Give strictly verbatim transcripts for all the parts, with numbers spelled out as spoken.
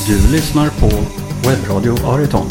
Du lyssnar på Webbradio Ariton.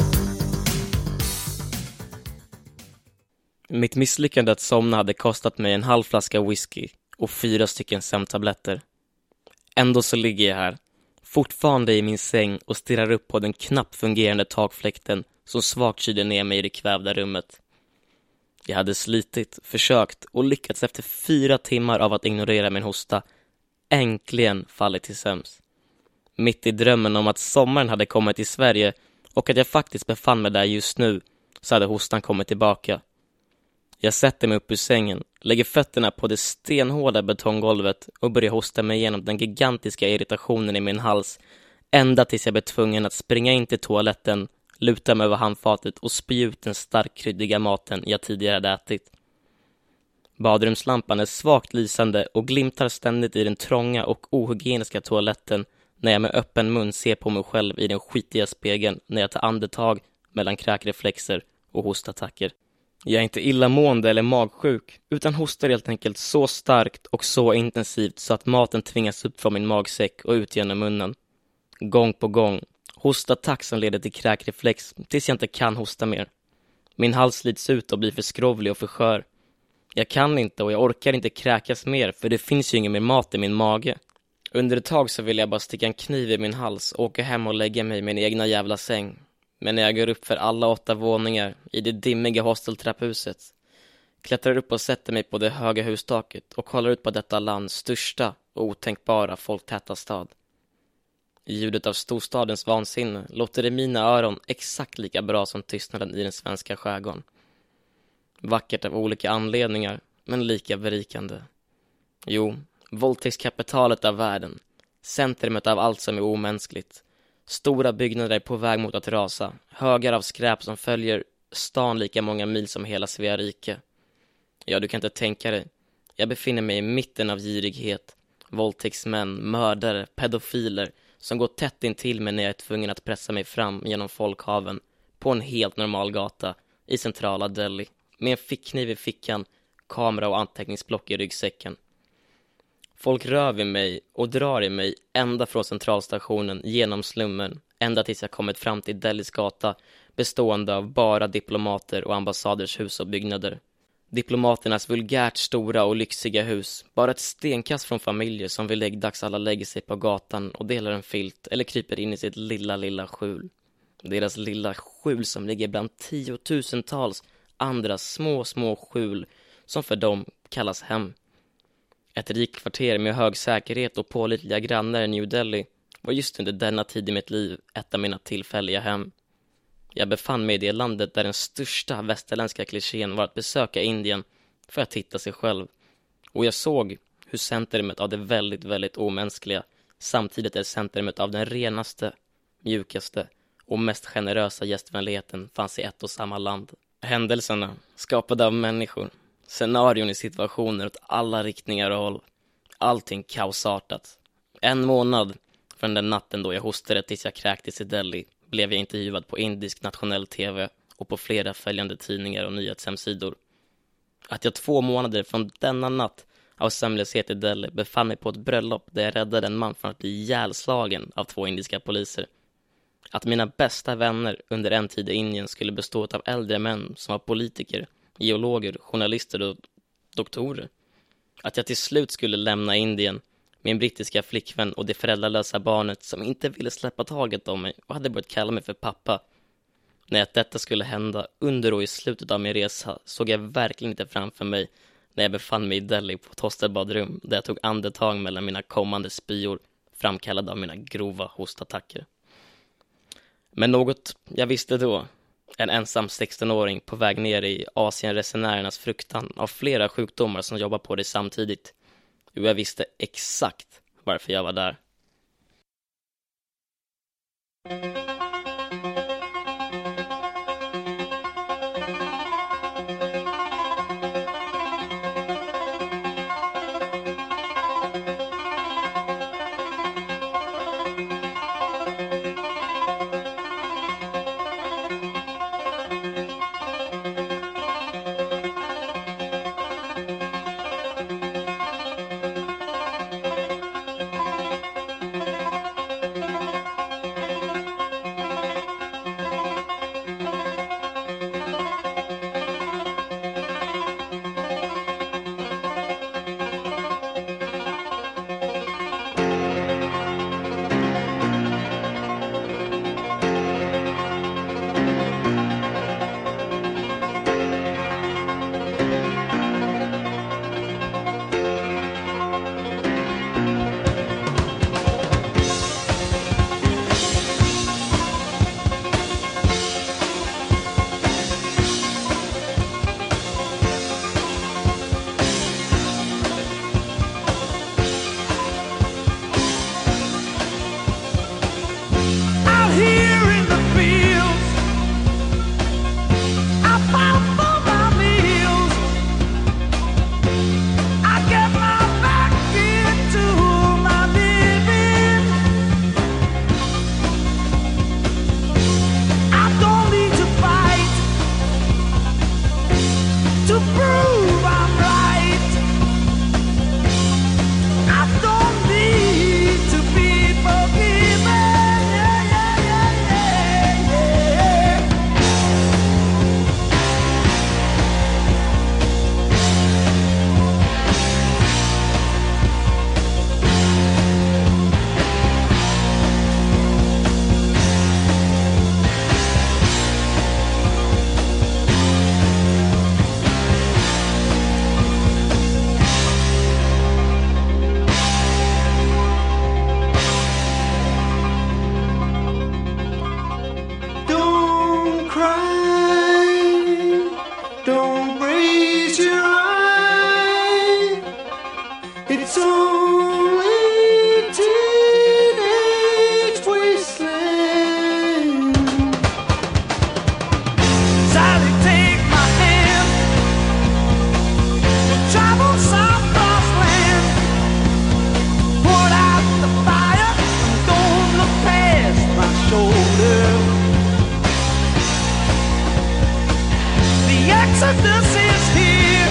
Mitt misslyckande att somna hade kostat mig en halv flaska whisky och fyra stycken sömntabletter. Ändå så ligger jag här, fortfarande i min säng och stirrar upp på den knappt fungerande takfläkten som svagt kyler ner mig i det kvävda rummet. Jag hade slitit, försökt och lyckats efter fyra timmar av att ignorera min hosta äntligen fallit till sömns. Mitt i drömmen om att sommaren hade kommit till Sverige och att jag faktiskt befann mig där just nu, så hade hostan kommit tillbaka. Jag sätter mig upp ur sängen, lägger fötterna på det stenhårda betonggolvet och börjar hosta mig igenom den gigantiska irritationen i min hals, ända tills jag blir tvungen att springa in till toaletten, luta mig över handfatet och spy ut den starkkryddiga maten jag tidigare hade ätit. Badrumslampan är svagt lysande och glimtar ständigt i den trånga och ohygieniska toaletten när jag med öppen mun ser på mig själv i den skitiga spegeln när jag tar andetag mellan kräkreflexer och hostattacker. Jag är inte illamående eller magsjuk, utan hostar helt enkelt så starkt och så intensivt så att maten tvingas upp från min magsäck och ut genom munnen. Gång på gång. Hostattack som leder till kräkreflex tills jag inte kan hosta mer. Min hals slits ut och blir för skrovlig och för skör. Jag kan inte och jag orkar inte kräkas mer, för det finns ju ingen mer mat i min mage. Under ett tag så vill jag bara sticka en kniv i min hals och åka hem och lägga mig i min egna jävla säng. Men när jag går upp för alla åtta våningar i det dimmiga hosteltrapphuset, klättrar upp och sätter mig på det höga hustaket och kollar ut på detta lands största och otänkbara folktäta stad. Ljudet av storstadens vansinne låter i mina öron exakt lika bra som tystnaden i den svenska skärgården. Vackert av olika anledningar, men lika berikande. Jo, våldtäktskapitalet av världen, centrumet av allt som är omänskligt. Stora byggnader är på väg mot att rasa, högar av skräp som följer stan lika många mil som hela Svea rike. Ja, du kan inte tänka dig. Jag befinner mig i mitten av girighet, våldtäktsmän, mördare, pedofiler som går tätt in till mig när jag är tvungen att pressa mig fram genom folkhaven på en helt normal gata i centrala Delhi, med en fickkniv i fickan, kamera och anteckningsblock i ryggsäcken. Folk rör vid mig och drar i mig ända från centralstationen genom slummen, ända tills jag kommit fram till Delhis gata, bestående av bara diplomater och ambassaders hus och byggnader. Diplomaternas vulgärt stora och lyxiga hus, bara ett stenkast från familjer som vid läggdags alla lägger sig på gatan och delar en filt eller kryper in i sitt lilla, lilla skjul. Deras lilla skjul som ligger bland tiotusentals andra små, små skjul som för dem kallas hem. Ett rikt kvarter med hög säkerhet och pålitliga grannar i New Delhi var just under denna tid i mitt liv ett av mina tillfälliga hem. Jag befann mig i det landet där den största västerländska klichén var att besöka Indien för att hitta sig själv. Och jag såg hur centrumet av det väldigt, väldigt omänskliga samtidigt är centrumet av den renaste, mjukaste och mest generösa gästvänligheten fanns i ett och samma land. Händelserna, skapade av människor, scenarion i situationer åt alla riktningar och håll. Allting kaosartat. En månad från den natten då jag hostade tills jag kräktes i Delhi blev jag intervjuad på indisk nationell tv och på flera följande tidningar och nyhetshemsidor. Att jag två månader från denna natt av sömnlöshet i Delhi befann mig på ett bröllop där jag räddade en man från att bli ihjälslagen av två indiska poliser. Att mina bästa vänner under en tid i Indien skulle bestå av äldre män som var politiker, geologer, journalister och doktorer. Att jag till slut skulle lämna Indien, min brittiska flickvän och det föräldralösa barnet som inte ville släppa taget om mig och hade börjat kalla mig för pappa. När att detta skulle hända under och i slutet av min resa såg jag verkligen inte framför mig när jag befann mig i Delhi på ett hostelbadrum där jag tog andetag mellan mina kommande spyor framkallade av mina grova hostattacker. Men något jag visste då, en ensam sexton-åring på väg ner i Asienresenärernas fruktan av flera sjukdomar som jobbar på det samtidigt. Jo, jag visste exakt varför jag var där. to prove I'm right. I don't need to be forgiven. Yeah, yeah, yeah, yeah, yeah. Don't cry, don't raise your eye. It's only teenage wasteland. Sally, take my hand. We'll travel some cross land. Put out the fire and don't look past my shoulder. The exodus is here.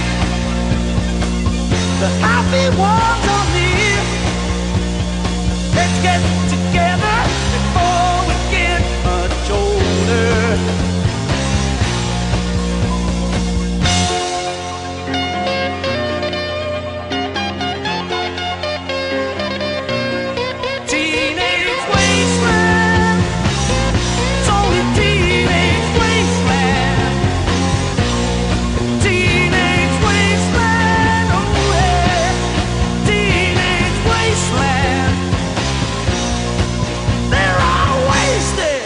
The happy ones are near. Let's get together before we get much older. Teenage wasteland. It's only teenage wasteland. Teenage wasteland, oh yeah. Teenage wasteland. They're all wasted.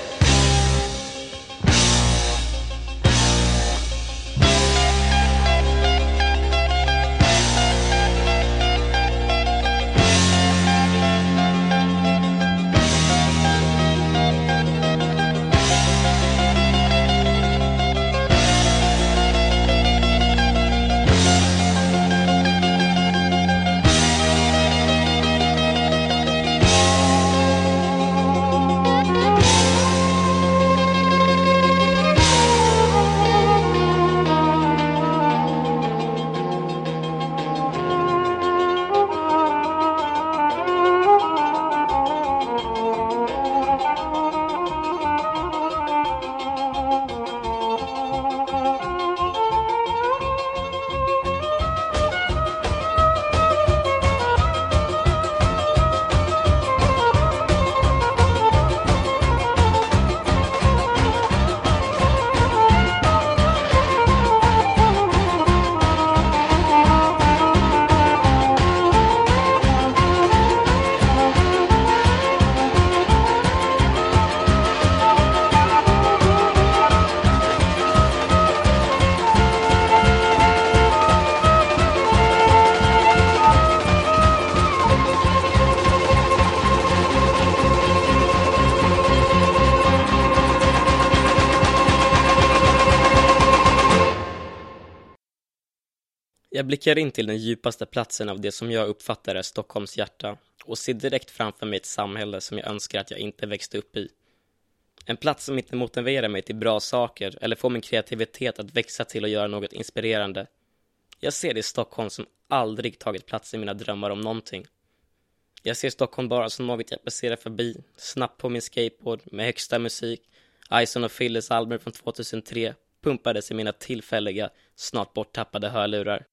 Jag blickar in till den djupaste platsen av det som jag uppfattar är Stockholms hjärta och ser direkt framför mig ett samhälle som jag önskar att jag inte växte upp i. En plats som inte motiverar mig till bra saker eller får min kreativitet att växa till att göra något inspirerande. Jag ser det i Stockholm som aldrig tagit plats i mina drömmar om någonting. Jag ser Stockholm bara som något jag passerar förbi, snabbt på min skateboard med högsta musik. Ison och Phillies album från tjugohundratre pumpades i mina tillfälliga, snart borttappade hörlurar.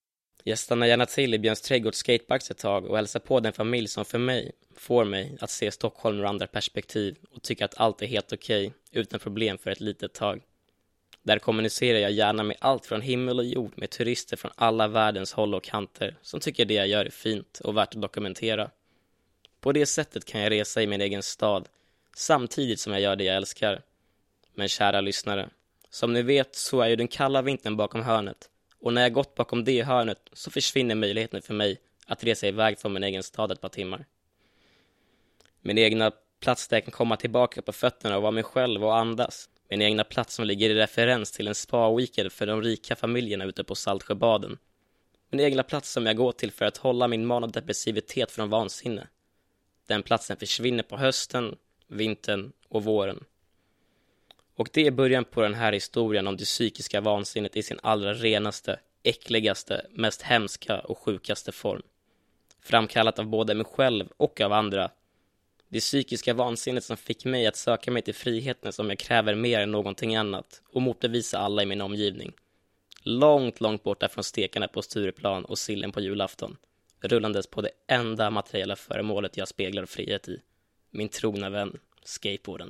Jag stannar gärna till i Björns trädgård skateparks ett tag och hälsar på den familj som för mig får mig att se Stockholm ur andra perspektiv och tycka att allt är helt okej utan problem för ett litet tag. Där kommunicerar jag gärna med allt från himmel och jord med turister från alla världens håll och kanter som tycker det jag gör är fint och värt att dokumentera. På det sättet kan jag resa i min egen stad samtidigt som jag gör det jag älskar. Men kära lyssnare, som ni vet så är ju den kalla vintern bakom hörnet. Och när jag gått bakom det hörnet så försvinner möjligheten för mig att resa iväg från min egen stad ett par timmar. Min egna plats där jag kan komma tillbaka på fötterna och vara mig själv och andas. Min egna plats som ligger i referens till en spa-weekend för de rika familjerna ute på Saltsjöbaden. Min egna plats som jag går till för att hålla min manodepressivitet från vansinne. Den platsen försvinner på hösten, vintern och våren. Och det är början på den här historien om det psykiska vansinnet i sin allra renaste, äckligaste, mest hemska och sjukaste form. Framkallat av både mig själv och av andra. Det psykiska vansinnet som fick mig att söka mig till friheten som jag kräver mer än någonting annat och motbevisa alla i min omgivning. Långt, långt borta från stekarna på Stureplan och sillen på julafton. Rullandes på det enda materiella föremålet jag speglar frihet i. Min trogna vän, skateboarden.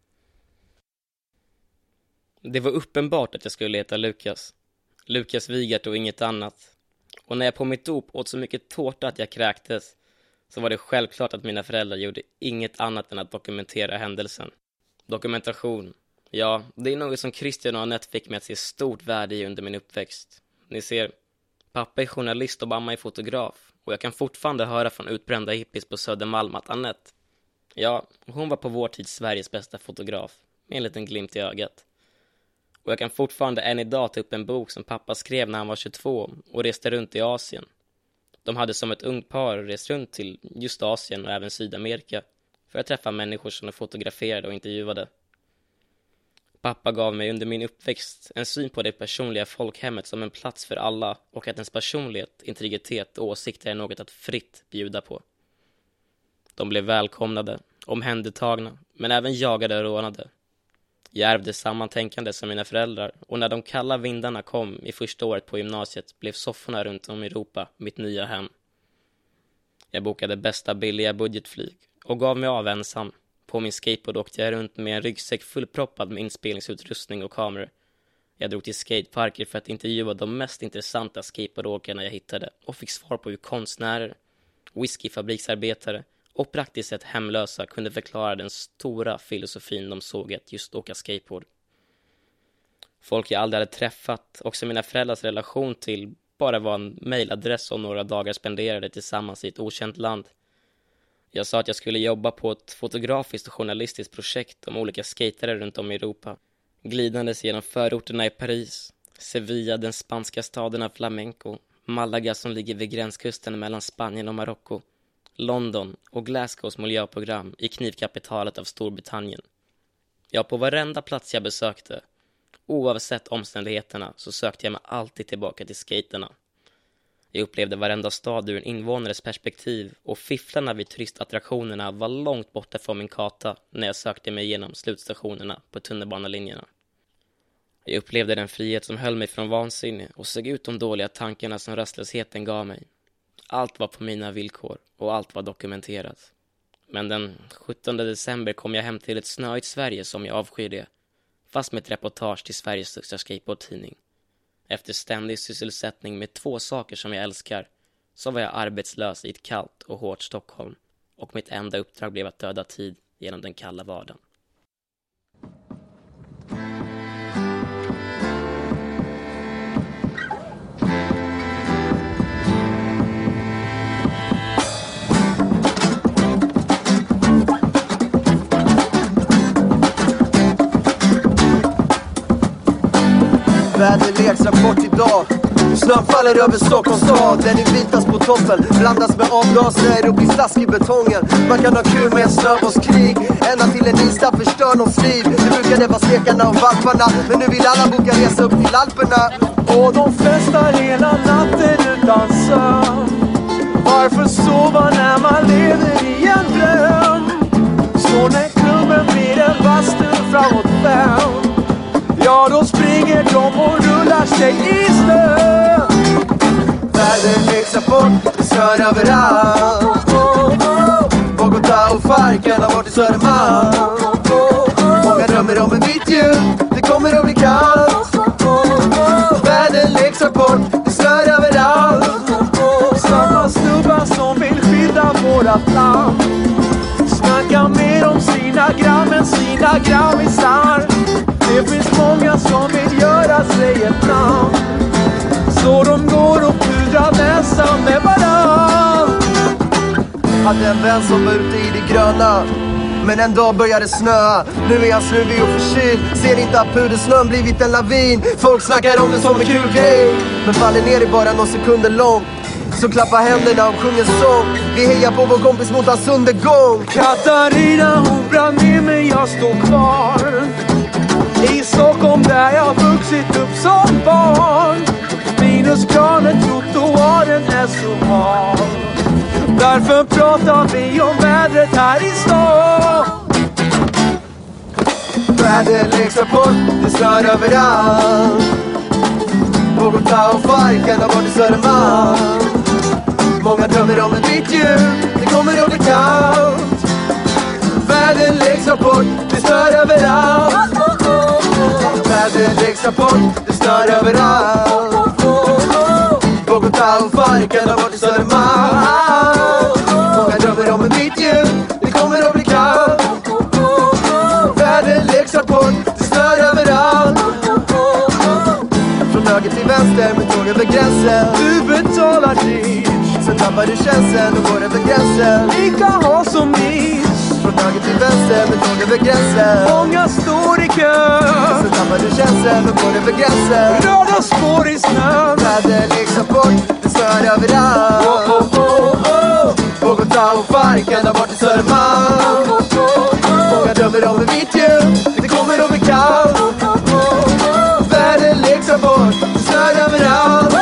Det var uppenbart att jag skulle leta Lukas. Lukas Wigert och inget annat. Och när jag på mitt dop åt så mycket tårta att jag kräktes, så var det självklart att mina föräldrar gjorde inget annat än att dokumentera händelsen. Dokumentation. Ja, det är något som Christian och Annette fick mig att se stort värde i under min uppväxt. Ni ser, pappa är journalist och mamma är fotograf. Och jag kan fortfarande höra från utbrända hippies på Södermalm att Annette, ja, hon var på vår tid Sveriges bästa fotograf. Med en liten glimt i ögat. Och jag kan fortfarande än idag ta upp en bok som pappa skrev när han var tjugotvå och reste runt i Asien. De hade som ett ungt par rest runt till just Asien och även Sydamerika för att träffa människor som de fotograferade och intervjuade. Pappa gav mig under min uppväxt en syn på det personliga folkhemmet som en plats för alla och att ens personlighet, integritet och åsikter är något att fritt bjuda på. De blev välkomnade, omhändertagna, men även jagade och rånade. Jag ärvde sammantänkande som mina föräldrar och när de kalla vindarna kom i första året på gymnasiet blev sofforna runt om i Europa mitt nya hem. Jag bokade bästa billiga budgetflyg och gav mig av ensam. På min skateboard åkte jag runt med en ryggsäck fullproppad med inspelningsutrustning och kameror. Jag drog till skateparker för att intervjua de mest intressanta skateboardåkarna jag hittade och fick svar på hur konstnärer, whiskyfabriksarbetare och praktiskt sett hemlösa kunde förklara den stora filosofin de såg att just åka skateboard. Folk jag aldrig hade träffat och som mina föräldrars relation till bara var en mailadress och några dagar spenderade tillsammans i ett okänt land. Jag sa att jag skulle jobba på ett fotografiskt och journalistiskt projekt om olika skatare runt om i Europa. Glidandes genom förorterna i Paris, Sevilla, den spanska staden av Flamenco, Malaga som ligger vid gränskusten mellan Spanien och Marocko, London och Glasgows miljöprogram i knivkapitalet av Storbritannien. Ja, på varenda plats jag besökte, oavsett omständigheterna, så sökte jag mig alltid tillbaka till skaterna. Jag upplevde varenda stad ur en invånares perspektiv och fifflarna vid turistattraktionerna var långt borta från min karta när jag sökte mig igenom slutstationerna på tunnelbanelinjerna. Jag upplevde den frihet som höll mig från vansinne och såg ut de dåliga tankarna som rastlösheten gav mig. Allt var på mina villkor och allt var dokumenterat. Men den sjuttonde december kom jag hem till ett snöigt Sverige som jag avskyr det, fast med ett reportage till Sveriges största skateboardtidning. Efter ständig sysselsättning med två saker som jag älskar så var jag arbetslös i ett kallt och hårt Stockholm och mitt enda uppdrag blev att döda tid genom den kalla vardagen. Väderleksrapport idag. Snön faller över Stockholms stad. Den är vitast på toppen, blandas med avgaser och blir slask i betongen. Man kan ha kul med en snöbollskrig, ända till en isstapp förstör någons liv. Det brukade vara stekarna och valparna, men nu vill alla boka resa upp till Alperna. Och de festar hela natten utan sömn. Varför sova när man lever i en dröm? Så när klubben blir en bastu framåt fem, ja, då springer de och rullar sig i snö. Väderleksrapport, det snör överallt. Bogotá och Fark, ända bort till Södermalm. Många drömmer om en vit jul, det kommer att bli kallt. Väderleksrapport, det snör överallt. Samma snubbar som vill skydda vårat land snackar mer om sina gram än sina grammisar. Det finns många som vill göra sig ett namn, så de går och pudrar näsan med varann. Hade en vän som var ute i det gröna, men en dag började snöa. Nu är han snuvig och förkyld, ser inte att pudersnön blivit en lavin. Folk snackar om det som en kul grej, men faller ner i bara några sekunder långt. Så klappa händerna och sjunger sång. Vi hejar på vår kompis mot hans undergång. Katarina, hon brann ner men jag står kvar. I Stockholm där jag vuxit upp som barn. Minusgraden trottoaren är så hal. Därför pratar vi om vädret här i stan. Väderleksrapport, det stör överallt. Bogotá och Farken där bort i Södermalm. Många drömmer om en vitt jul, det kommer att bli kallt. Väderleksrapport, det stör överallt. Väderleksrapport, det stör överallt. Bogotá och Farken där bort i Södermalm. Många drömmer om en vitt jul, det kommer att bli kallt. Väderleksrapport, det stör överallt. Från höger till vänster med tåg över gränsen. Du betalar dyrt, sen tappar du känseln och går över gränsen. Lika ha som mis. Från höger till vänster med tåg över gränsen. Många står i kö, sen tappar du känseln och går över gränsen. Röda spår i snön. Väderleksrapport, det stör överallt. Oh, oh, oh, oh. Bogotá och Farken där bort i Södermalm. Många drömmer om en vitt jul, det kommer att bli kallt. Väderleksrapport, det stör överallt.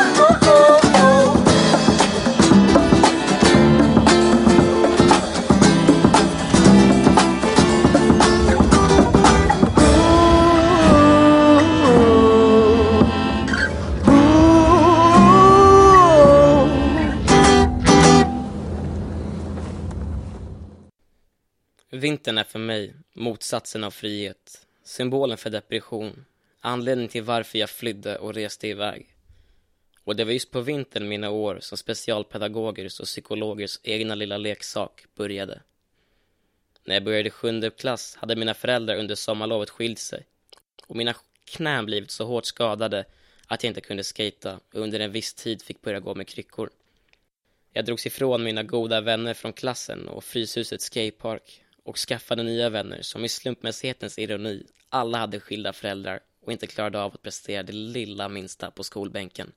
Vintern är för mig motsatsen av frihet, symbolen för depression, anledningen till varför jag flydde och reste iväg. Och det var just på vintern mina år som specialpedagogers och psykologers egna lilla leksak började. När jag började sjunde klass hade mina föräldrar under sommarlovet skilt sig och mina knän blivit så hårt skadade att jag inte kunde skata och under en viss tid fick börja gå med kryckor. Jag drogs ifrån mina goda vänner från klassen och Fryshusets skatepark och skaffade nya vänner som i slumpmässighetens ironi alla hade skilda föräldrar och inte klarade av att prestera det lilla minsta på skolbänken.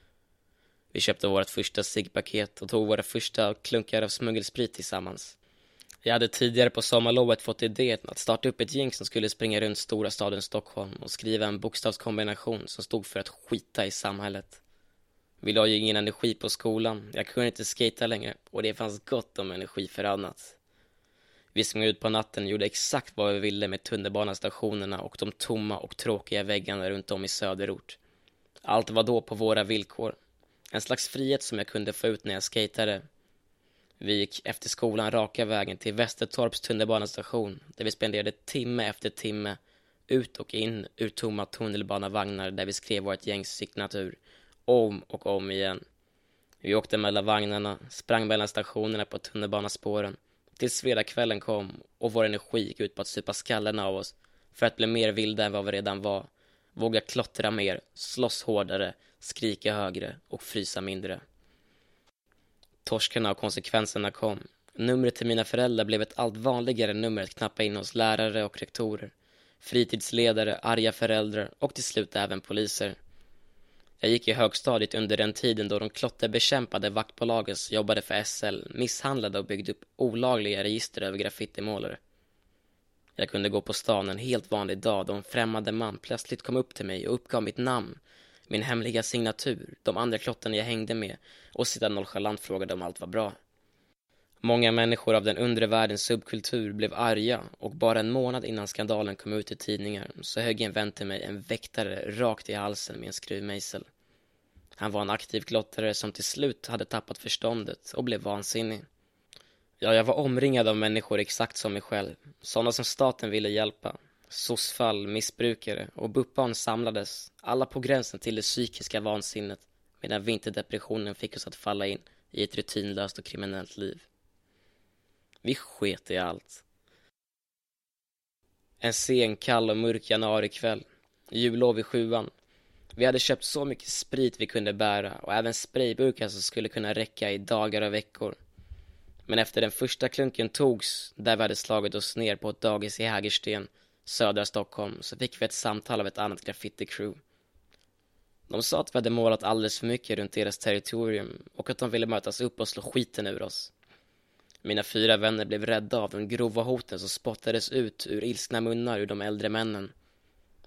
Vi köpte vårt första ciggpaket och tog våra första klunkar av smuggelsprit tillsammans. Jag hade tidigare på sommarlovet fått idén att starta upp ett gäng som skulle springa runt stora staden Stockholm och skriva en bokstavskombination som stod för att skita i samhället. Vi la ju ingen energi på skolan, jag kunde inte skata längre och det fanns gott om energi för annat. Vi sprang ut på natten och gjorde exakt vad vi ville med tunnelbanestationerna och de tomma och tråkiga väggarna runt om i söderort. Allt var då på våra villkor. En slags frihet som jag kunde få ut när jag skatade. Vi gick efter skolan raka vägen till Västertorps tunnelbanestation där vi spenderade timme efter timme ut och in ur tomma tunnelbanevagnar där vi skrev vårt gängs signatur om och om igen. Vi åkte mellan vagnarna, sprang mellan stationerna på tunnelbanespåren tills fredagskvällen kom och vår energi gick ut på att supa skallen av oss för att bli mer vilda än vad vi redan var. Våga klottra mer, slåss hårdare, skrika högre och frysa mindre. Torskarna och konsekvenserna kom. Numret till mina föräldrar blev ett allt vanligare nummer att knappa in hos lärare och rektorer, fritidsledare, arga föräldrar och till slut även poliser. Jag gick i högstadiet under den tiden då de klotterbekämpade vaktbolagen som jobbade för S L misshandlade och byggde upp olagliga register över graffitimålare. Jag kunde gå på stan en helt vanlig dag då en främmande man plötsligt kom upp till mig och uppgav mitt namn, min hemliga signatur, de andra klottarna jag hängde med och sedan nonchalant frågade om allt var bra. Många människor av den undre världens subkultur blev arga och bara en månad innan skandalen kom ut i tidningar så högg en vän till mig en väktare rakt i halsen med en skruvmejsel. Han var en aktiv klottare som till slut hade tappat förståndet och blev vansinnig. Ja, jag var omringad av människor exakt som mig själv, sådana som staten ville hjälpa. Sossfall, missbrukare och buppbarn samlades, alla på gränsen till det psykiska vansinnet medan vinterdepressionen fick oss att falla in i ett rutinlöst och kriminellt liv. Vi sket i allt. En sen, kall och mörk januarikväll. Jullov i sjuan. Vi hade köpt så mycket sprit vi kunde bära och även sprayburkar som skulle kunna räcka i dagar och veckor. Men efter den första klunken togs, där vi hade slagit oss ner på ett dagis i Hägersten, södra Stockholm, så fick vi ett samtal av ett annat graffiti-crew. De sa att vi hade målat alldeles för mycket runt deras territorium och att de ville mötas upp och slå skiten ur oss. Mina fyra vänner blev rädda av de grova hoten som spottades ut ur ilskna munnar ur de äldre männen.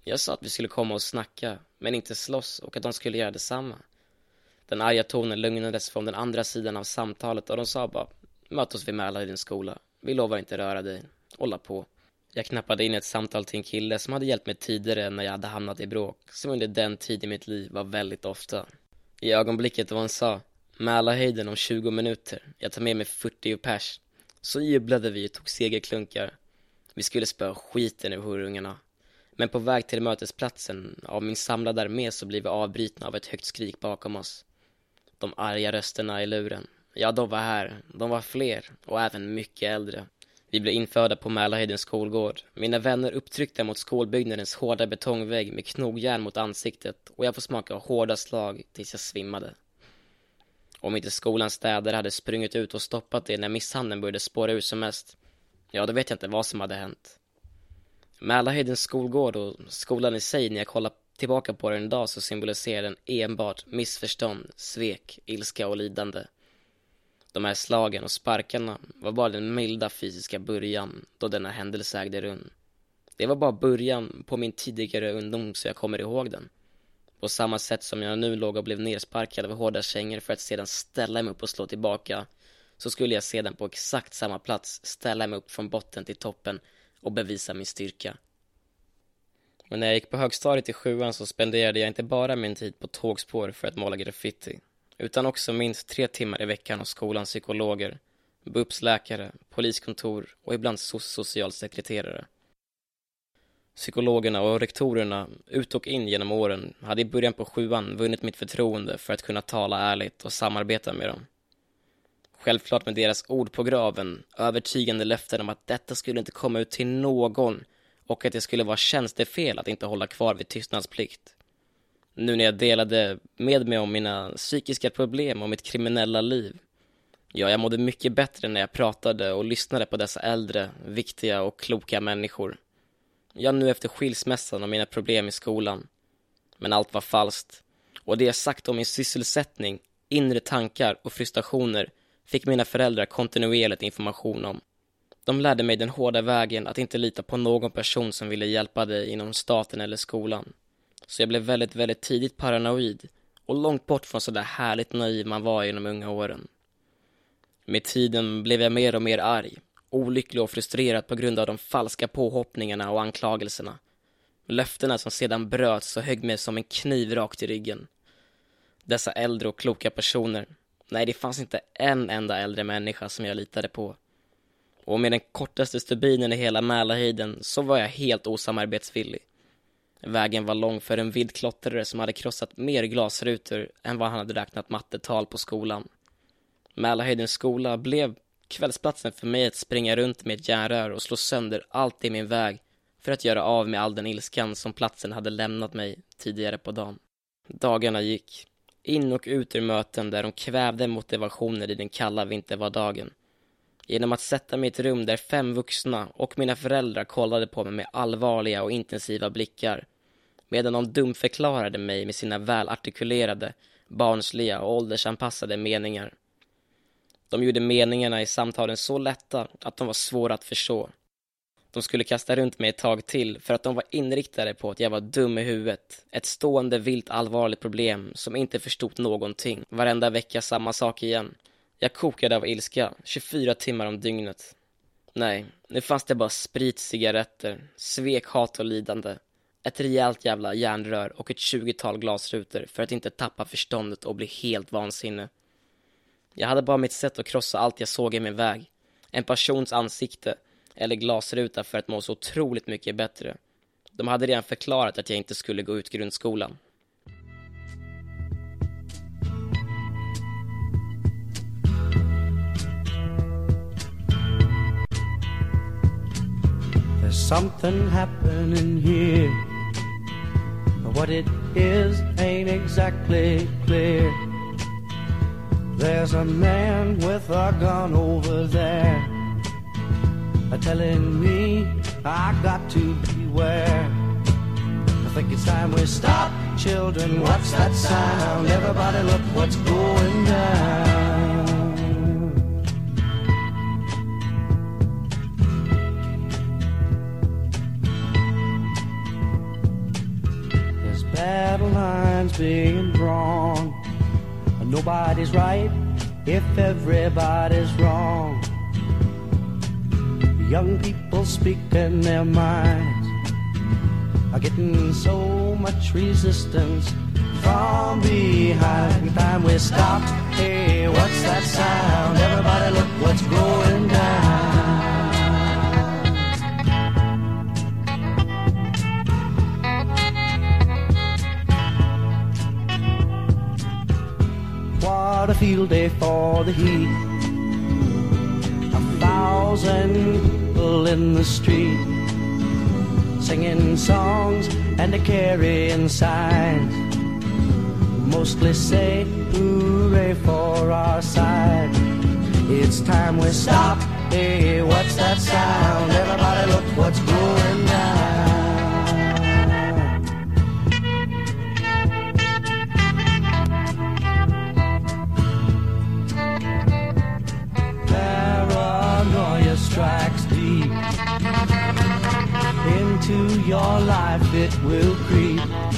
Jag sa att vi skulle komma och snacka, men inte slåss, och att de skulle göra detsamma. Den arga tonen lugnades från den andra sidan av samtalet och de sa bara: möt oss vid Mälarhöjdens skola. Vi lovar inte röra dig. Hålla på. Jag knappade in ett samtal till en kille som hade hjälpt mig tidigare när jag hade hamnat i bråk, som under den tid i mitt liv var väldigt ofta. I ögonblicket då han sa: Mälarhöjden om tjugo minuter, jag tar med mig fyrtio pers, så jublade vi och tog segerklunkar. Vi skulle spöa skiten ur horungarna. Men på väg till mötesplatsen av min samlade armé så blev vi avbrytna av ett högt skrik bakom oss. De arga rösterna i luren, ja, de var här, de var fler och även mycket äldre. Vi blev införda på Mälarhöjdens skolgård. Mina vänner upptryckta mot skolbyggnadens hårda betongvägg med knogjärn mot ansiktet, och jag får smaka hårda slag tills jag svimmade. Om inte skolans städare hade sprungit ut och stoppat det när misshandeln började spåra ur som mest, ja, då vet jag inte vad som hade hänt. Mälarhöjdens skolgård och skolan i sig, när jag kollar tillbaka på den idag, så symboliserar den enbart missförstånd, svek, ilska och lidande. De här slagen och sparkarna var bara den milda fysiska början då denna händelse ägde rum. Det var bara början på min tidigare ungdom, så jag kommer ihåg den. På samma sätt som jag nu låg och blev nersparkad av hårda kängor för att sedan ställa mig upp och slå tillbaka, så skulle jag sedan på exakt samma plats ställa mig upp från botten till toppen och bevisa min styrka. Men när jag gick på högstadiet i sjuan så spenderade jag inte bara min tid på tågspår för att måla graffiti, utan också minst tre timmar i veckan hos skolans psykologer, B U P-läkare, poliskontor och ibland socialsekreterare. Psykologerna och rektorerna ut och in genom åren hade i början på sjuan vunnit mitt förtroende för att kunna tala ärligt och samarbeta med dem. Självklart med deras ord på graven, övertygande löften om att detta skulle inte komma ut till någon och att det skulle vara tjänstefel att inte hålla kvar vid tystnadsplikt. Nu när jag delade med mig om mina psykiska problem och mitt kriminella liv, ja, jag mådde mycket bättre när jag pratade och lyssnade på dessa äldre, viktiga och kloka människor. Jag nu efter skilsmässan och mina problem i skolan. Men allt var falskt. Och det jag sagt om min sysselsättning, inre tankar och frustrationer fick mina föräldrar kontinuerligt information om. De lärde mig den hårda vägen att inte lita på någon person som ville hjälpa dig inom staten eller skolan. Så jag blev väldigt, väldigt tidigt paranoid och långt bort från så där härligt naiv man var i de unga åren. Med tiden blev jag mer och mer arg, olycklig och frustrerad på grund av de falska påhoppningarna och anklagelserna. Löftena som sedan bröts och högg mig som en kniv rakt i ryggen. Dessa äldre och kloka personer, nej, det fanns inte en enda äldre människa som jag litade på. Och med den kortaste stubinen i hela Mälarhöjden så var jag helt osamarbetsvillig. Vägen var lång för en vidklottrare som hade krossat mer glasrutor än vad han hade räknat mattetal på skolan. Mälarhöjdens skola blev kvällsplatsen för mig att springa runt med ett järnrör och slå sönder allt i min väg för att göra av med all den ilskan som platsen hade lämnat mig tidigare på dagen. Dagarna gick in och ut ur möten där de kvävde motivationen i den kalla vintervardagen. Genom att sätta mig i ett rum där fem vuxna och mina föräldrar kollade på mig med allvarliga och intensiva blickar, medan de dumförklarade mig med sina välartikulerade, barnsliga och åldersanpassade meningar. De gjorde meningarna i samtalen så lätta att de var svåra att förstå. De skulle kasta runt mig ett tag till för att de var inriktade på att jag var dum i huvudet. Ett stående vilt allvarligt problem som inte förstod någonting. Varenda vecka samma sak igen. Jag kokade av ilska, tjugofyra timmar om dygnet. Nej, nu fanns det bara sprit, cigaretter, svek, hat och lidande. Ett rejält jävla järnrör och ett tjugotal glasrutor för att inte tappa förståndet och bli helt vansinne. Jag hade bara mitt sätt att krossa allt jag såg i min väg. En persons ansikte eller glasruta för att må så otroligt mycket bättre. De hade redan förklarat att jag inte skulle gå ut grundskolan. There's something happening here. What it is ain't exactly clear. There's a man with a gun over there, telling me I got to beware. I think it's time we stop, children. What's that sound? Everybody look what's going down. being wrong. Nobody's right if everybody's wrong. Young people speaking their minds are getting so much resistance from behind. Time we stop. Hey, what's that sound? Everybody look what's going down. What a field day for the heat. A thousand people in the street, singing songs and carrying signs, mostly say hooray for our side. It's time we stop. Hey, what's that sound? Everybody look what's going down. Paranoia strikes deep into your life, it will creep.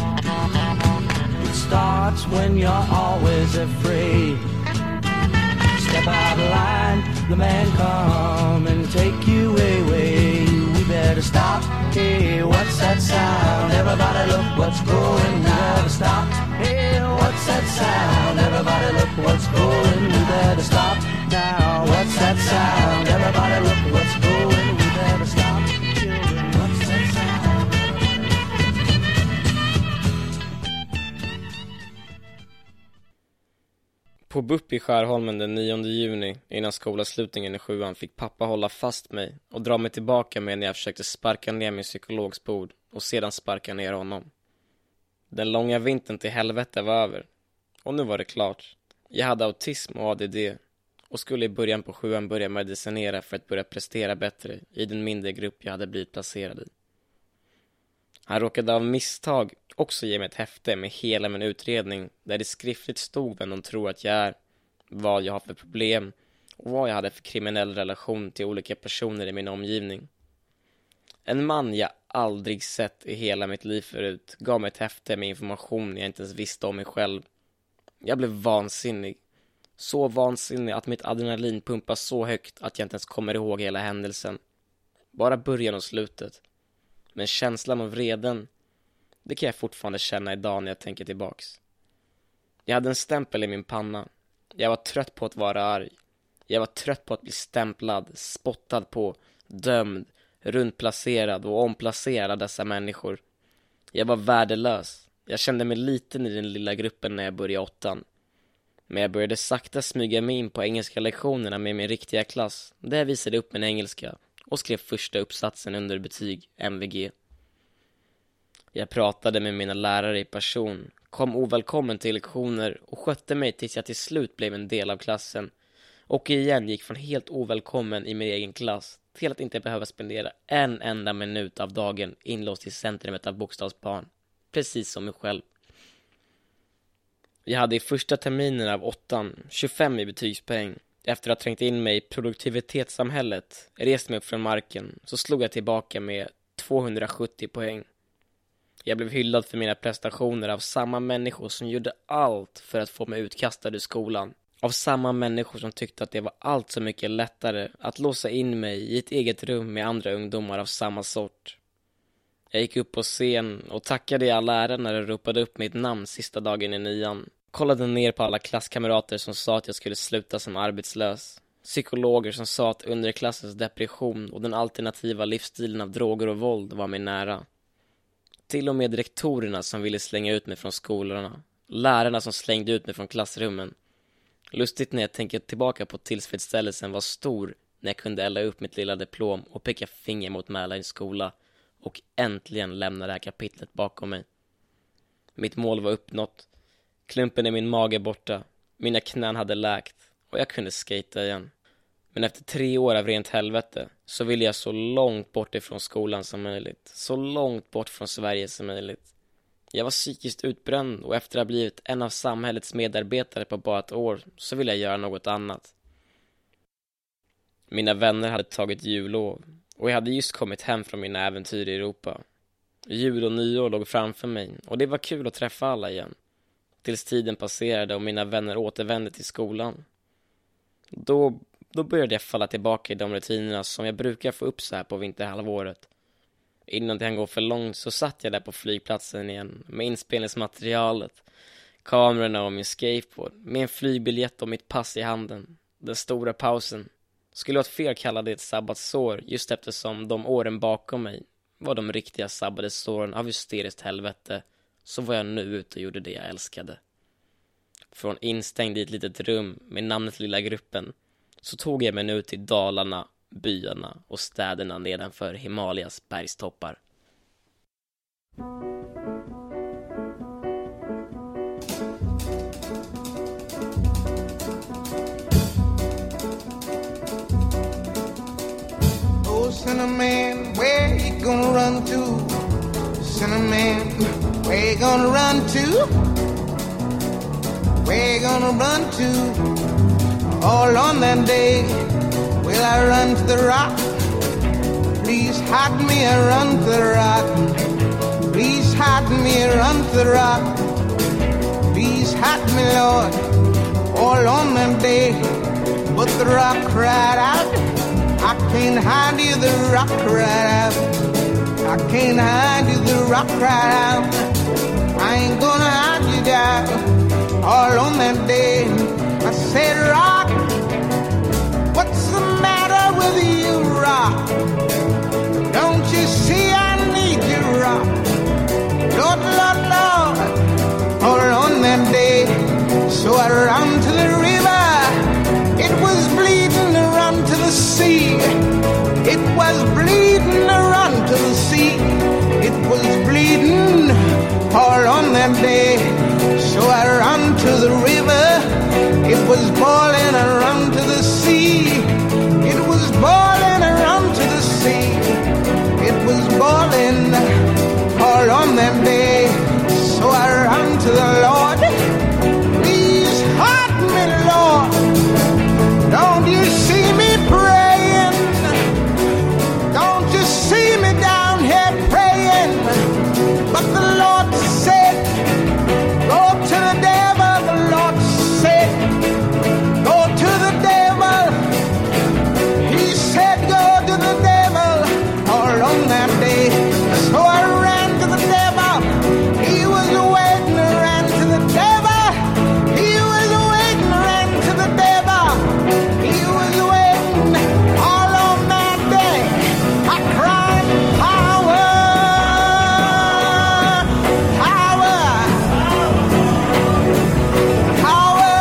It starts when you're always afraid. Step out of line, the man come and take you away. We better stop. Hey, what's that sound? Everybody look what's going. We better stop. Hey, what's that sound? Everybody look what's going. We better stop now. What's that sound? Everybody look what's going. We better stop. Children, what's that sound? På B U P i Skärholmen den nionde juni, innan skolavslutningen i sjuan, fick pappa hålla fast mig och dra mig tillbaka med när jag försökte sparka ner min psykologsbord och sedan sparka ner honom. Den långa vintern till helvete var över. Och nu var det klart. Jag hade autism och A D D och skulle i början på sjuan börja medicinera för att börja prestera bättre i den mindre grupp jag hade blivit placerad i. Han råkade av misstag också ge mig ett häfte med hela min utredning där det skriftligt stod vem de tror att jag är, vad jag har för problem och vad jag hade för kriminell relation till olika personer i min omgivning. En man jag aldrig sett i hela mitt liv förut gav mig ett häfte med information jag inte ens visste om mig själv. Jag blev vansinnig. Så vansinnig att mitt adrenalin pumpar så högt att jag inte ens kommer ihåg hela händelsen. Bara början och slutet. Men känslan av vreden, det kan jag fortfarande känna idag när jag tänker tillbaks. Jag hade en stämpel i min panna. Jag var trött på att vara arg. Jag var trött på att bli stämplad, spottad på, dömd, rundplacerad och omplacerad av dessa människor. Jag var värdelös. Jag kände mig liten i den lilla gruppen när jag började åttan. Men jag började sakta smyga mig in på engelska lektionerna med min riktiga klass, där jag visade upp min engelska och skrev första uppsatsen under betyg M V G. Jag pratade med mina lärare i person, kom ovälkommen till lektioner och skötte mig tills jag till slut blev en del av klassen. Och igen gick från helt ovälkommen i min egen klass till att inte behöva spendera en enda minut av dagen inlåst i centrumet av bokstavsbarn. Precis som mig själv. Jag hade i första terminen av åttan tjugofem i betygspoäng. Efter att ha trängt in mig i produktivitetssamhället, rest mig upp från marken, så slog jag tillbaka med tvåhundrasjuttio poäng. Jag blev hyllad för mina prestationer av samma människor som gjorde allt för att få mig utkastad ur skolan. Av samma människor som tyckte att det var allt så mycket lättare att låsa in mig i ett eget rum med andra ungdomar av samma sort. Jag gick upp på scen och tackade i all ära när jag ropade upp mitt namn sista dagen i nian. Kollade ner på alla klasskamrater som sa att jag skulle sluta som arbetslös. Psykologer som sa att underklassens depression och den alternativa livsstilen av droger och våld var mig nära. Till och med rektorerna som ville slänga ut mig från skolorna. Lärarna som slängde ut mig från klassrummen. Lustigt när jag tänker tillbaka på tillfredsställelsen var stor när jag kunde elda upp mitt lilla diplom och peka finger mot Mälarens skola och äntligen lämna det här kapitlet bakom mig. Mitt mål var uppnått. Klumpen i min mage borta. Mina knän hade läkt och jag kunde skata igen. Men efter tre år av rent helvete så ville jag så långt bort ifrån skolan som möjligt. Så långt bort från Sverige som möjligt. Jag var psykiskt utbränd och efter att ha blivit en av samhällets medarbetare på bara ett år så ville jag göra något annat. Mina vänner hade tagit jullov och jag hade just kommit hem från mina äventyr i Europa. Jul och nyår låg framför mig och det var kul att träffa alla igen. tills tiden passerade och mina vänner återvände till skolan. Då, då började jag falla tillbaka i de rutinerna som jag brukar få upp så här på vinterhalvåret. Innan det kan gå för långt så satt jag där på flygplatsen igen med inspelningsmaterialet, kamerorna och min skateboard, med en flygbiljett och mitt pass i handen. Den stora pausen. Skulle åt fel kalla det ett sabbatsår, just eftersom de åren bakom mig var de riktiga sabbatsåren av hysteriskt helvete. Så var jag nu ute och gjorde det jag älskade. Från instängd i ett litet rum med namnet Lilla gruppen så tog jag mig nu till Dalarna, byarna och städerna nedanför Himalayas bergstoppar. Oh, Cinnamon, where you gonna run to? Cinnamon, where you gonna run to? Where you gonna run to? All on that day, will I run to the rock? Please hide me, I run to the rock. Please hide me, I run to the rock. Please hide me, Lord, all on that day. But the rock cried out, I can't hide you, the rock cried out. I can't hide you, the rock cried out. I ain't gonna hide you down. All on that day, I said, rock, what's the matter with you, rock? Don't you see I need you, rock? Lord, Lord, Lord, all on that day, so I ran to the river. It was bleeding to run to the sea. It was bleeding to run to the sea. It was bleeding all on that day. So I ran to the river. It was boiling, I ran to the sea. It was boiling, I ran to the sea. It was boiling all on that day. So I ran to the Lord. Please hide me, Lord. Don't you see me praying? Don't you see me down here praying? But the Lord said, go to the devil. The Lord said, go to the devil. He said, go to the devil. All on that day, so I ran to the devil. He was waiting, I ran to the devil. He was waiting, I ran to the devil. He was waiting all on that day. I cried, power, power, power,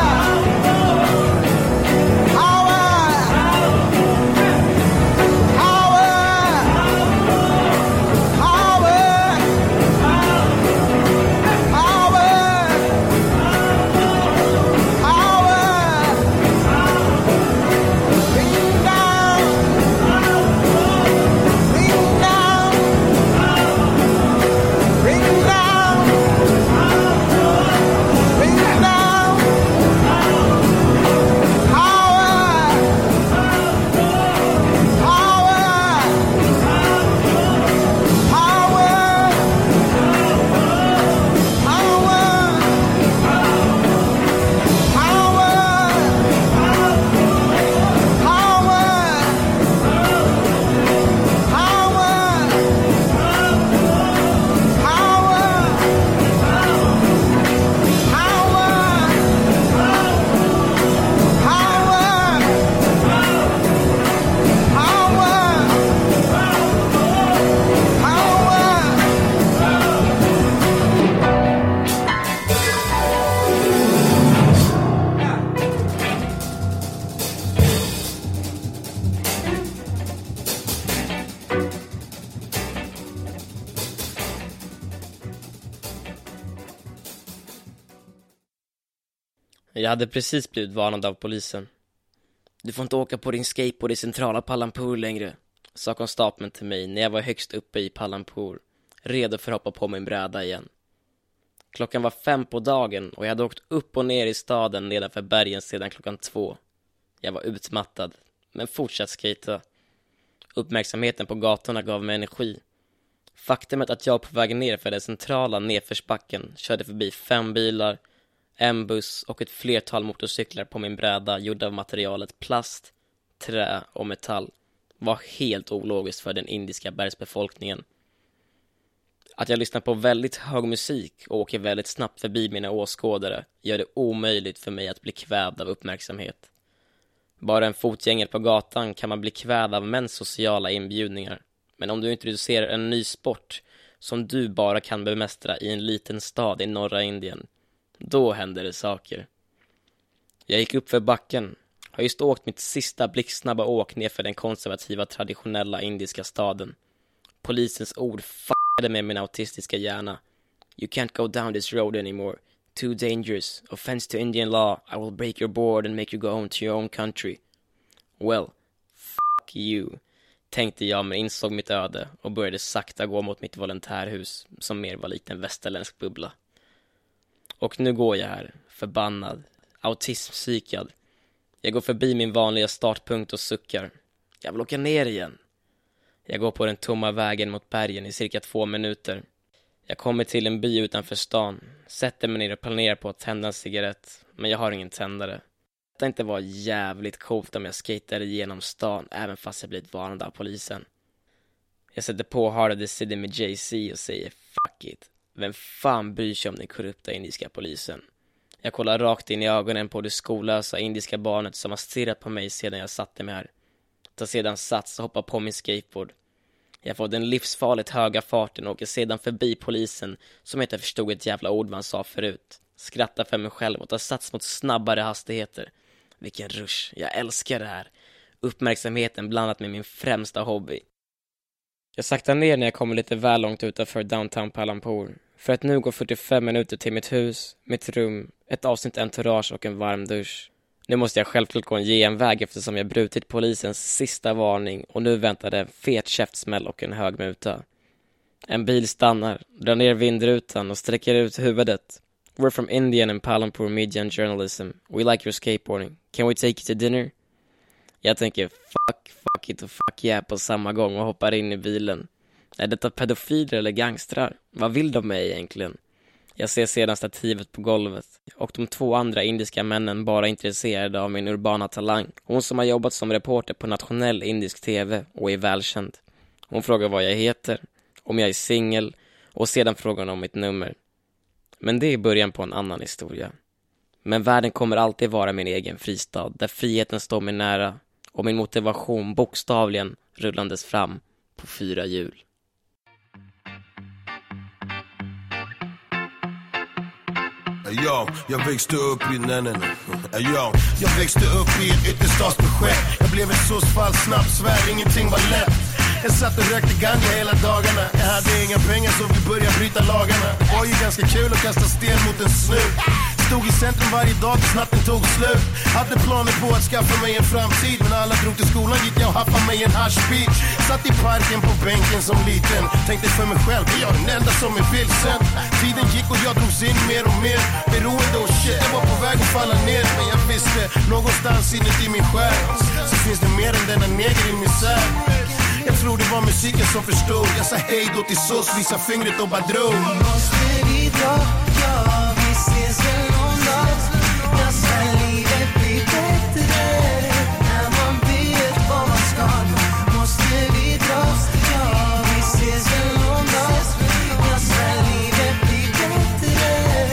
Jag hade precis blivit varnad av polisen. Du får inte åka på din skateboard i centrala Palampur längre, sa konstapeln till mig när jag var högst uppe i Palampur, redo för att hoppa på min bräda igen. Klockan var fem på dagen och jag hade åkt upp och ner i staden nedanför bergen sedan klockan två. Jag var utmattad, men fortsatt skata. Uppmärksamheten på gatorna gav mig energi. Faktumet att jag på väg ner för den centrala nedförsbacken körde förbi fem bilar, en buss och ett flertal motorcyklar på min bräda gjorda av materialet plast, trä och metall var helt ologiskt för den indiska bergsbefolkningen. Att jag lyssnar på väldigt hög musik och åker väldigt snabbt förbi mina åskådare gör det omöjligt för mig att bli kvävd av uppmärksamhet. Bara en fotgängare på gatan kan man bli kvävd av mäns sociala inbjudningar. Men om du introducerar en ny sport som du bara kan bemästra i en liten stad i norra Indien, då händer det saker. Jag gick upp för backen, har just åkt mitt sista blixtsnabba åk ner för den konservativa traditionella indiska staden. Polisens ord f***ade med min autistiska hjärna. You can't go down this road anymore. Too dangerous. Offense to Indian law. I will break your board and make you go home to your own country. Well, fuck you, tänkte jag, men insåg mitt öde och började sakta gå mot mitt volontärhus som mer var likt en västerländsk bubbla. Och nu går jag här, förbannad, autismpsykad. Jag går förbi min vanliga startpunkt och suckar. Jag vill åka ner igen. Jag går på den tomma vägen mot bergen i cirka två minuter. Jag kommer till en by utanför stan, sätter mig ner och planerar på att tända en cigarett, men jag har ingen tändare. Det inte var jävligt coolt om jag skatade igenom stan även fast jag blivit varnad av polisen. Jag sätter på Hard of the City med Jay-Z och säger fuck it. Vem fan bryr sig om den korrupta indiska polisen? Jag kollar rakt in i ögonen på det skollösa indiska barnet som har stirrat på mig sedan jag satte mig här. Tar sedan sats och hoppar på min skateboard. Jag får den livsfarligt höga farten och åker sedan förbi polisen som inte förstod ett jävla ord man sa förut. Skrattar för mig själv och tar sats mot snabbare hastigheter. Vilken rush, jag älskar det här. Uppmärksamheten blandat med min främsta hobby. Jag saktar ner när jag kommer lite väl långt utanför downtown Palampur. För att nu gå fyrtiofem minuter till mitt hus, mitt rum, ett avsnitt entourage och en varm dusch. Nu måste jag självklart gå en genväg eftersom jag brutit polisens sista varning och nu väntade en fet käftsmäll och en hög muta. En bil stannar, drar ner vindrutan och sträcker ut huvudet. We're from India and Palampur Media and Journalism. We like your skateboarding. Can we take you to dinner? Jag tänker fuck, fuck it och fuck yeah på samma gång och hoppar in i bilen. Är detta pedofiler eller gangstrar? Vad vill de med egentligen? Jag ser sedan stativet på golvet och de två andra indiska männen bara intresserade av min urbana talang. Hon som har jobbat som reporter på nationell indisk tv och är välkänd. Hon frågar vad jag heter, om jag är singel och sedan frågar hon om mitt nummer. Men det är början på en annan historia. Men världen kommer alltid vara min egen fristad där friheten står mig nära och min motivation bokstavligen rullandes fram på fyra hjul. Ja, jag växte upp i nej, nej, nej. Ja, jag växte upp i ett ytterstadsprojekt. Jag blev ett sossfall snabbt, svär ingenting var lätt. Jag satt och rökte ganja hela dagarna. Jag hade inga pengar så vi började bryta lagarna. Det var ju ganska kul att kasta sten mot en snut. Stod i centrum varje dag tills natten tog slut. Hade planer på att skaffa mig en framtid, men alla drog till skolan, gick jag och haffade mig en hashbeat. Satt i parken på bänken som liten. Tänkte för mig själv, jag är den enda som är vilsen. Tiden gick och jag drogs in mer och mer. Beroende och shit, jag var på väg att falla ner. Men jag visste, någonstans inuti min själ så finns det mer än denna neger i misär. Jag tror det var musiken som förstod. Jag sa hej då till sås, visa fingret och bara drog. Måste vi dra? Ja, vi ses väl någon dag. Jag sa livet blir bättre när man vet vad man ska. Måste vi dra? Ja, vi ses väl någon dag. Jag sa livet blir bättre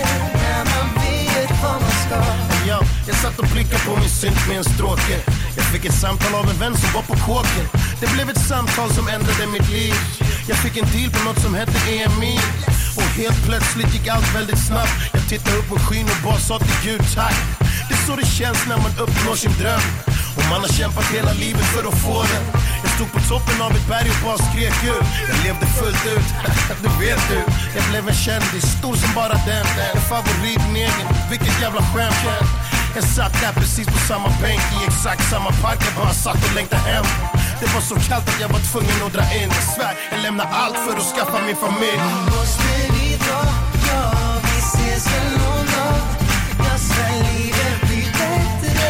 när man vet vad man ska. Ja, jag satt och blickade på min synt med en stråke. Jag fick ett samtal av en vän som var på kåken. Det blev ett samtal som ändrade mitt liv. Jag fick en deal på något som hette E M I. Och helt plötsligt gick allt väldigt snabbt. Jag tittade upp mot skyn och bara sa till Gud tack. Det är så det känns när man uppnår sin dröm. Och man har kämpat hela livet för att få den. Jag stod på toppen av ett berg och bara skrek ut. Jag levde fullt ut, det vet du. Jag blev en kändis, stor som bara den. En favoritnegen, vilket jävla skämt. Jag satt där precis på samma bänk i exakt samma park. Jag bara satt och längtade hem. Det var så kallt att jag var tvungen att dra in. Jag svär, jag lämnar allt för att skaffa min familj. Måste vi dra? Ja, vi ses väl någon dag. Jag svär livet blir bättre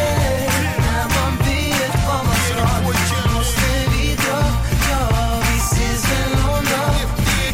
när man vet vad man ska. Måste vi dra? Ja, vi ses väl någon dag.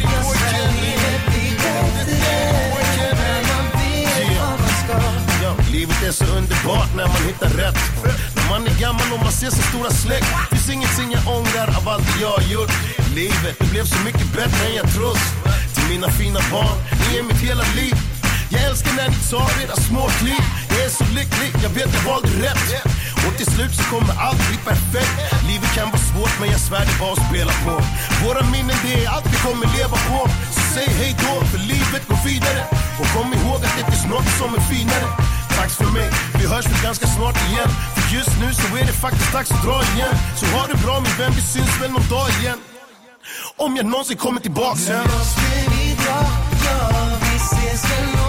är så underbart när man hittar rätt. När man är gammal och man ser sin stora släkt. Finns ingenting jag ångrar av allt det jag har gjort. Livet, det blev så mycket bättre än jag trott. Till mina fina barn, ni är mitt hela liv. Jag älskar när ni tar era små kliv. Jag är så lycklig, jag vet jag valde rätt. Och till slut så kommer allt bli perfekt. Livet kan vara svårt men jag svär det bara att spela på. Våra minnen det är allt vi kommer leva på. Så säg hej då för livet går vidare. Och kom ihåg att det finns något som är finare. Tack för mig, vi hörs väl ganska snart igen. För just nu så är det faktiskt dags att dra igen. Så ha det bra min vän, vi syns väl någon dag igen. Om jag någonsin kommer tillbaka sen. Nu måste vi dra, ja vi ses väl.